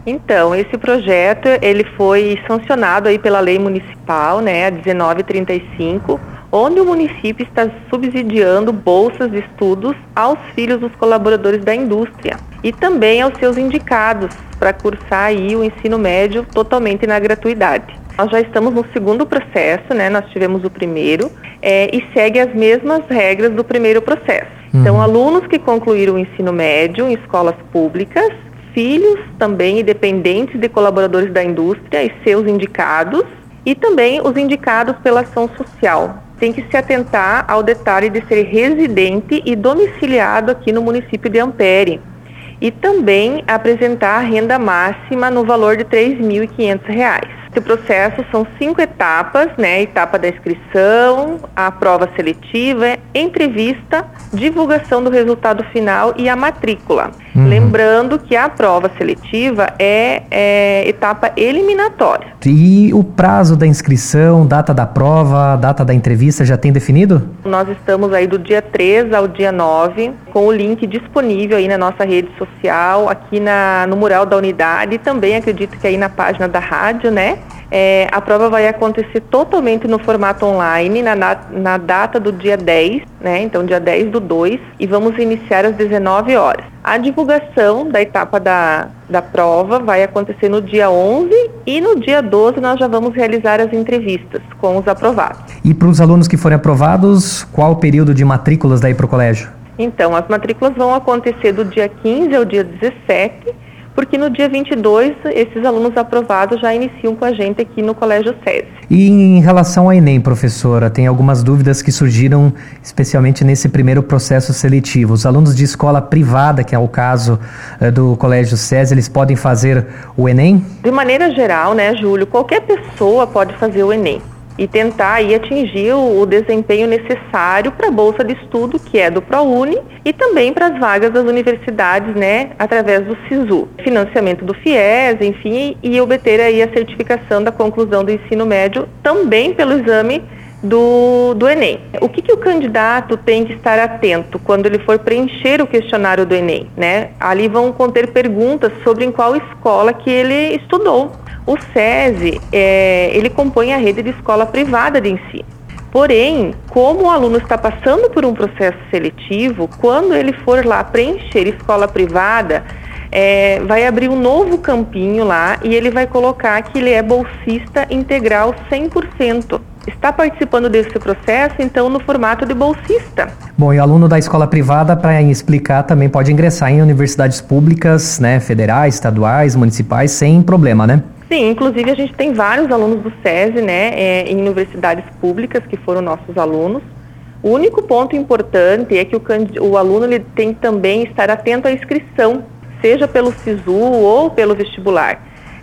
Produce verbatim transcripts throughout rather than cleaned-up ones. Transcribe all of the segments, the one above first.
Então, esse projeto ele foi sancionado aí pela lei municipal, né, a dezenove trinta e cinco, onde o município está subsidiando bolsas de estudos aos filhos dos colaboradores da indústria e também aos seus indicados para cursar aí o ensino médio totalmente na gratuidade. Nós já estamos no segundo processo, né? Nós tivemos o primeiro é, e segue as mesmas regras do primeiro processo. Uhum. Então, alunos que concluíram o ensino médio em escolas públicas, filhos também e dependentes de colaboradores da indústria e seus indicados, e também os indicados pela ação social. Tem que se atentar ao detalhe de ser residente e domiciliado aqui no município de Ampere. E também apresentar a renda máxima no valor de três mil e quinhentos reais. Esse processo são cinco etapas, né? Etapa da inscrição, a prova seletiva, entrevista, divulgação do resultado final e a matrícula. Uhum. Lembrando que a prova seletiva é, é etapa eliminatória. E o prazo da inscrição, data da prova, data da entrevista já tem definido? Nós estamos aí do dia três ao dia nove, com o link disponível aí na nossa rede social, aqui na, no mural da unidade e também acredito que aí na página da rádio, né? É, a prova vai acontecer totalmente no formato online, na, na, na data do dia dez, né? Então dia dez do dois, e vamos iniciar às dezenove horas. A divulgação da etapa da, da prova vai acontecer no dia onze e no dia doze nós já vamos realizar as entrevistas com os aprovados. E para os alunos que forem aprovados, qual o período de matrículas daí para o colégio? Então, as matrículas vão acontecer do dia quinze ao dia dezessete, porque no dia vinte e dois, esses alunos aprovados já iniciam com a gente aqui no Colégio SESI. E em relação ao Enem, professora, tem algumas dúvidas que surgiram especialmente nesse primeiro processo seletivo. Os alunos de escola privada, que é o caso eh, do Colégio SESI, eles podem fazer o Enem? De maneira geral, né, Júlio, qualquer pessoa pode fazer o Enem e tentar aí atingir o, o desempenho necessário para a bolsa de estudo, que é do ProUni, e também para as vagas das universidades, né, através do SISU. Financiamento do FIES, enfim, e obter aí a certificação da conclusão do ensino médio também pelo exame do, do Enem. O que, que o candidato tem que estar atento quando ele for preencher o questionário do Enem, né? Ali vão conter perguntas sobre em qual escola que ele estudou. O SESI, é, ele compõe a rede de escola privada de ensino. Porém, como o aluno está passando por um processo seletivo, quando ele for lá preencher escola privada, é, vai abrir um novo campinho lá e ele vai colocar que ele é bolsista integral cem por cento. Está participando desse processo, então, no formato de bolsista. Bom, e o aluno da escola privada, para explicar, também pode ingressar em universidades públicas, né, federais, estaduais, municipais, sem problema, né? Sim, inclusive a gente tem vários alunos do SESI, né, é, em universidades públicas que foram nossos alunos. O único ponto importante é que o, o aluno ele tem que também estar atento à inscrição, seja pelo SISU ou pelo vestibular.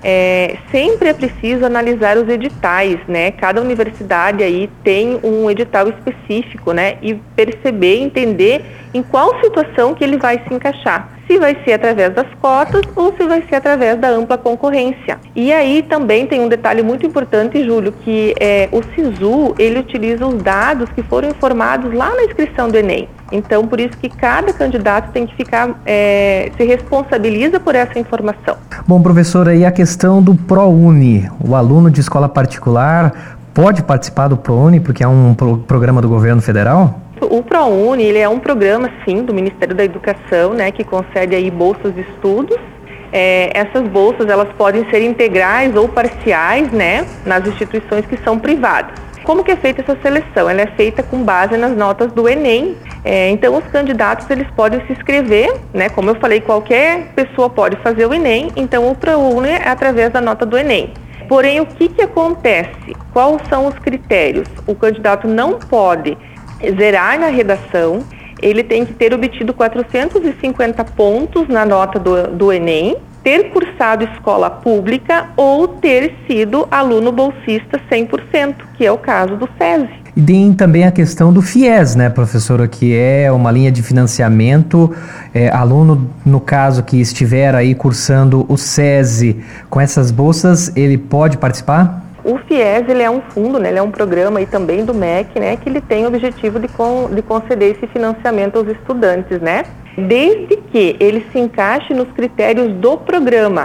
É, sempre é preciso analisar os editais, né? Cada universidade aí tem um edital específico, né? E perceber, entender em qual situação que ele vai se encaixar. Se vai ser através das cotas ou se vai ser através da ampla concorrência. E aí também tem um detalhe muito importante, Júlio, que é, o SISU, ele utiliza os dados que foram informados lá na inscrição do Enem. Então, por isso que cada candidato tem que ficar, é, se responsabiliza por essa informação. Bom, professora, e a questão do ProUni? O aluno de escola particular pode participar do ProUni porque é um pro- programa do governo federal? O ProUni, ele é um programa, sim, do Ministério da Educação, né, que concede aí bolsas de estudos. É, essas bolsas, elas podem ser integrais ou parciais, né, nas instituições que são privadas. Como que é feita essa seleção? Ela é feita com base nas notas do Enem. É, então, os candidatos, eles podem se inscrever, né, como eu falei, qualquer pessoa pode fazer o Enem, então o ProUni é através da nota do Enem. Porém, o que que acontece? Quais são os critérios? O candidato não pode zerar na redação, ele tem que ter obtido quatrocentos e cinquenta pontos na nota do, do Enem, ter cursado escola pública ou ter sido aluno bolsista cem por cento, que é o caso do SESI. E tem também a questão do FIES, né, professora, que é uma linha de financiamento. É, aluno, no caso, que estiver aí cursando o SESI com essas bolsas, ele pode participar? O FIES, ele é um fundo, né, ele é um programa aí também do M E C, né, que ele tem o objetivo de, con- de conceder esse financiamento aos estudantes, né, desde que ele se encaixe nos critérios do programa.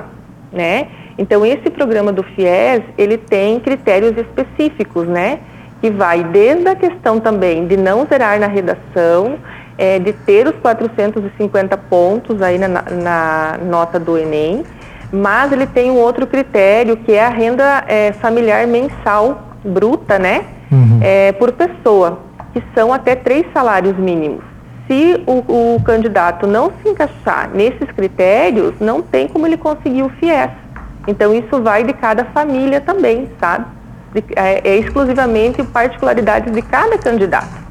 né? Então, esse programa do FIES, ele tem critérios específicos, né? Que vai desde a questão também de não zerar na redação, é, de ter os quatrocentos e cinquenta pontos aí na, na nota do Enem, mas ele tem um outro critério, que é a renda é, familiar mensal bruta, né? Uhum. É, por pessoa, que são até três salários mínimos. Se o, o candidato não se encaixar nesses critérios, não tem como ele conseguir o FIES. Então, isso vai de cada família também, sabe? De, é, é exclusivamente particularidades de cada candidato.